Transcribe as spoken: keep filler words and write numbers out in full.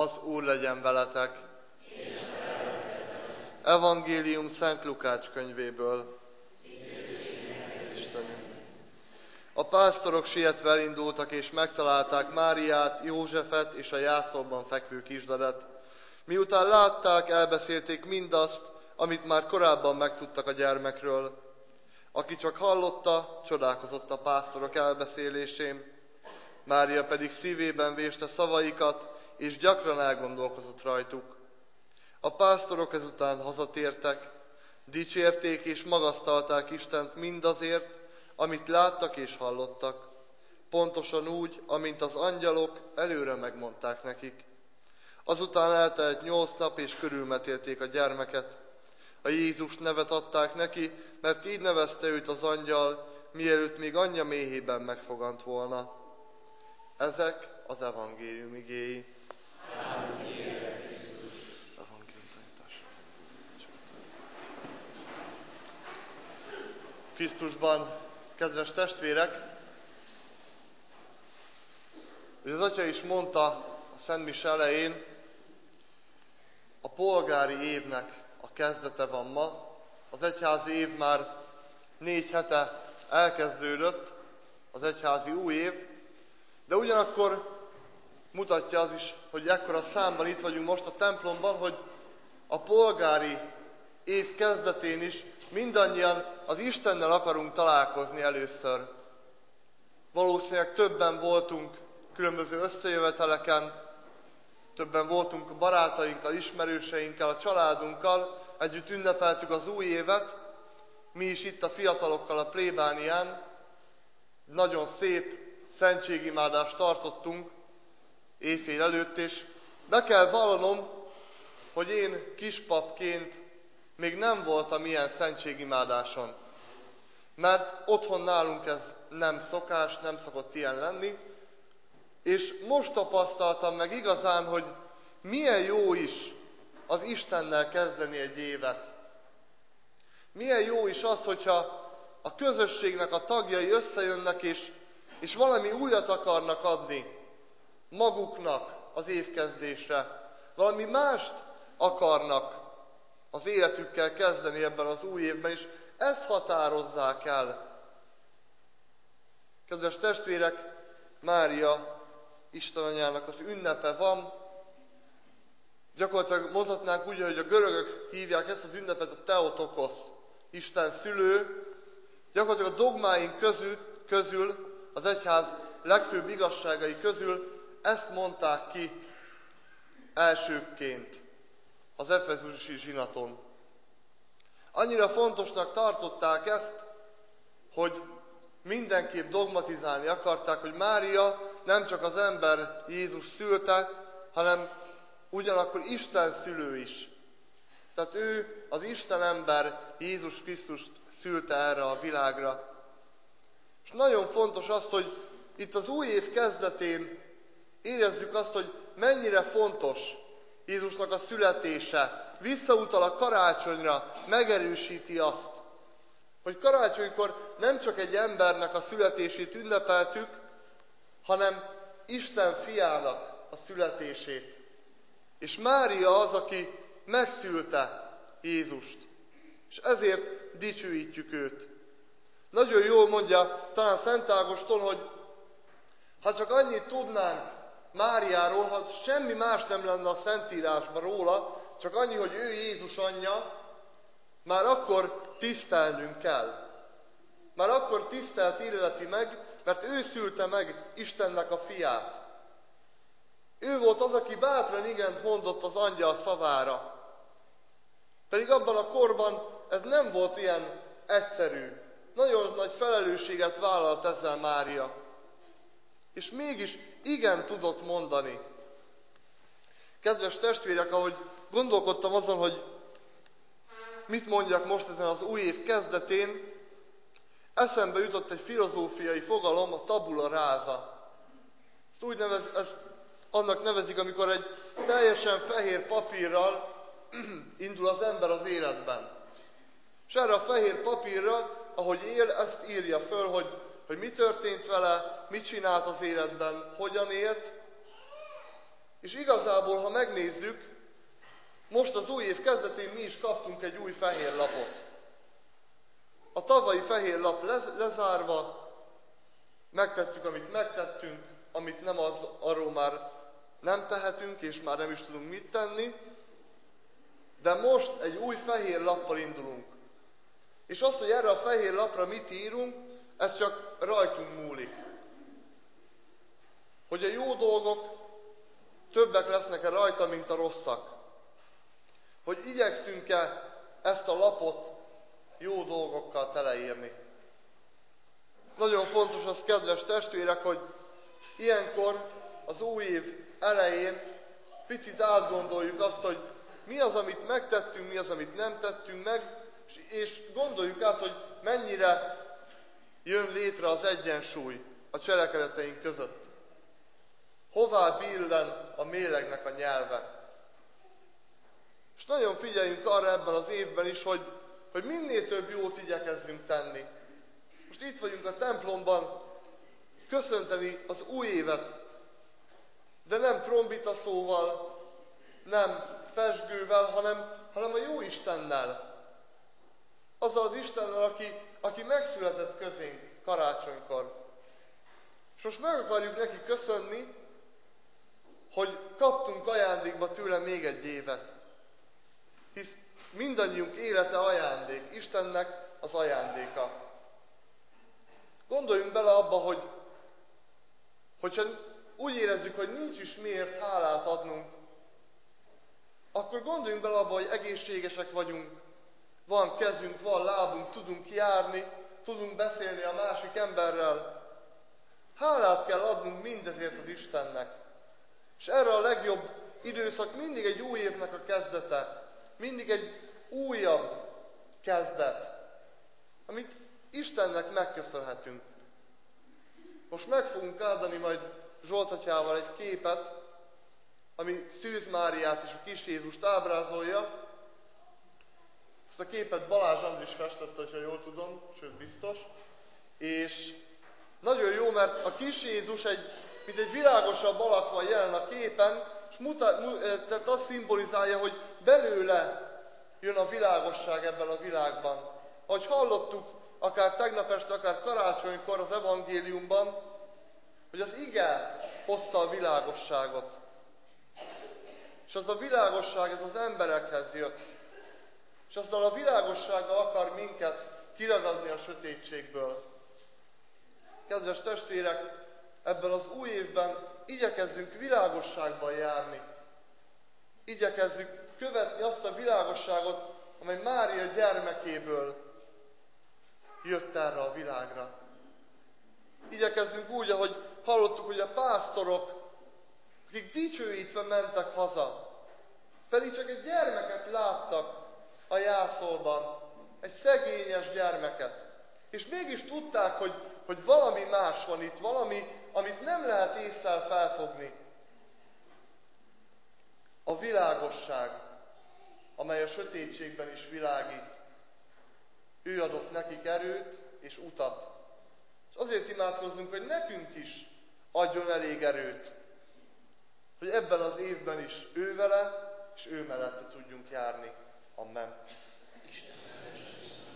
Az Úr legyen veletek! Evangélium Szent Lukács könyvéből. Istenünk. A pásztorok sietve elindultak, és megtalálták Máriát, Józsefet és a jászolban fekvő kisderet. Miután látták, elbeszélték mindazt, amit már korábban megtudtak a gyermekről. Aki csak hallotta, csodálkozott a pásztorok elbeszélésén. Mária pedig szívében véste szavaikat, és gyakran elgondolkozott rajtuk. A pásztorok ezután hazatértek, dicsérték és magasztalták Istent mindazért, amit láttak és hallottak, pontosan úgy, amint az angyalok előre megmondták nekik. Azután eltelt nyolc nap, és körülmetélték a gyermeket. A Jézus nevet adták neki, mert így nevezte őt az angyal, mielőtt még anyja méhében megfogant volna. Ezek az evangélium igéi. Krisztusban, kedves testvérek, hogy az Atya is mondta a Szent Mise elején, a polgári évnek a kezdete van ma. Az egyházi év már négy hete elkezdődött, az egyházi új év, de ugyanakkor mutatja az is, hogy ekkora számban itt vagyunk most a templomban, hogy a polgári év kezdetén is mindannyian az Istennel akarunk találkozni először. Valószínűleg többen voltunk különböző összejöveteleken, többen voltunk a barátainkkal, ismerőseinkkel, a családunkkal, együtt ünnepeltük az új évet, mi is itt a fiatalokkal a plébánián, nagyon szép szentségimádást tartottunk éjfél előtt, és be kell vallanom, hogy én kispapként még nem voltam ilyen szentségimádáson. Mert otthon nálunk ez nem szokás, nem szokott ilyen lenni, és most tapasztaltam meg igazán, hogy milyen jó is az Istennel kezdeni egy évet. Milyen jó is az, hogyha a közösségnek a tagjai összejönnek, és, és valami újat akarnak adni maguknak az évkezdésre. Valami mást akarnak az életükkel kezdeni ebben az új évben, és ezt határozzák el. Kedves testvérek, Mária Isten anyának az ünnepe van. Gyakorlatilag mondhatnánk úgy, hogy a görögök hívják ezt az ünnepet a Theotokosz, Isten szülő. Gyakorlatilag a dogmáink közül, közül, az egyház legfőbb igazságai közül ezt mondták ki elsőként az efezusi zsinaton. Annyira fontosnak tartották ezt, hogy mindenképp dogmatizálni akarták, hogy Mária nem csak az ember Jézus szülte, hanem ugyanakkor Isten szülő is. Tehát ő az Isten ember Jézus Krisztust szülte erre a világra. És nagyon fontos az, hogy itt az új év kezdetén érezzük azt, hogy mennyire fontos Jézusnak a születése. Visszautal a karácsonyra, megerősíti azt, hogy karácsonykor nem csak egy embernek a születését ünnepeltük, hanem Isten fiának a születését. És Mária az, aki megszülte Jézust. És ezért dicsőítjük őt. Nagyon jól mondja talán Szent Ágoston, hogy ha csak annyit tudnánk Máriáról, ha semmi más nem lenne a Szentírásban róla, csak annyi, hogy ő Jézus anyja, már akkor tisztelnünk kell. Már akkor tisztelt illeti meg, mert ő szülte meg Istennek a fiát. Ő volt az, aki bátran igent mondott az angyal szavára. Pedig abban a korban ez nem volt ilyen egyszerű. Nagyon nagy felelősséget vállalt ezzel Mária. És mégis igen tudott mondani. Kedves testvérek, ahogy gondolkodtam azon, hogy mit mondjak most ezen az új év kezdetén, eszembe jutott egy filozófiai fogalom, a tabula rasa. Ezt úgy nevez, ezt annak nevezik, amikor egy teljesen fehér papírral indul az ember az életben. És erre a fehér papírra, ahogy él, ezt írja föl, hogy, hogy mi történt vele, mit csinált az életben, hogyan élt, És igazából, ha megnézzük, most az új év kezdetén mi is kaptunk egy új fehér lapot. A tavalyi fehér lap lezárva, megtettük, amit megtettünk, amit nem, az, arról már nem tehetünk, és már nem is tudunk mit tenni, de most egy új fehér lappal indulunk. És az, hogy erre a fehér lapra mit írunk, ez csak rajtunk múlik. Hogy a jó dolgok többek lesznek-e rajta, mint a rosszak. Hogy igyekszünk-e ezt a lapot jó dolgokkal teleírni. Nagyon fontos az, kedves testvérek, hogy ilyenkor az új év elején picit átgondoljuk azt, hogy mi az, amit megtettünk, mi az, amit nem tettünk meg, és gondoljuk át, hogy mennyire jön létre az egyensúly a cselekedeteink között. Hová billen a mélegnek a nyelve. És nagyon figyeljünk arra ebben az évben is, hogy, hogy minél több jót igyekezzünk tenni. Most itt vagyunk a templomban köszönteni az új évet, de nem trombita szóval, nem pezsgővel, hanem, hanem a jó Istennel. Azzal az Istennel, aki, aki megszületett közénk karácsonykor. És most meg akarjuk neki köszönni, hogy kaptunk ajándékba tőle még egy évet. Hisz mindannyiunk élete ajándék, Istennek az ajándéka. Gondoljunk bele abba, hogy hogyha úgy érezzük, hogy nincs is miért hálát adnunk, akkor gondoljunk bele abba, hogy egészségesek vagyunk, van kezünk, van lábunk, tudunk járni, tudunk beszélni a másik emberrel. Hálát kell adnunk mindezért az Istennek. És erre a legjobb időszak mindig egy új évnek a kezdete. Mindig egy újabb kezdet, amit Istennek megköszönhetünk. Most meg fogunk áldani majd Zsolt atyával egy képet, ami Szűz Máriát és a kis Jézust ábrázolja. Ezt a képet Balázs Andris festette, ha jól tudom, sőt biztos. És nagyon jó, mert a kis Jézus egy, mint egy világosabb alakban jelen a képen, és mutat, mu, tehát azt szimbolizálja, hogy belőle jön a világosság ebben a világban. Ahogy hallottuk, akár tegnap este, akár karácsonykor az evangéliumban, hogy az ige hozta a világosságot. És az a világosság, ez az emberekhez jött. És azzal a világossággal akar minket kiragadni a sötétségből. Kedves testvérek, ebben az új évben igyekezzünk világosságban járni. Igyekezzünk követni azt a világosságot, amely Mária gyermekéből jött erre a világra. Igyekezzünk úgy, ahogy hallottuk, hogy a pásztorok, akik dicsőítve mentek haza, pedig csak egy gyermeket láttak a jászolban, egy szegényes gyermeket. És mégis tudták, hogy, hogy valami más van itt, valami, amit nem lehet ésszel felfogni. A világosság, amely a sötétségben is világít. Ő adott nekik erőt és utat. És azért imádkozzunk, hogy nekünk is adjon elég erőt, hogy ebben az évben is ő vele és ő mellette tudjunk járni. Amen. Isten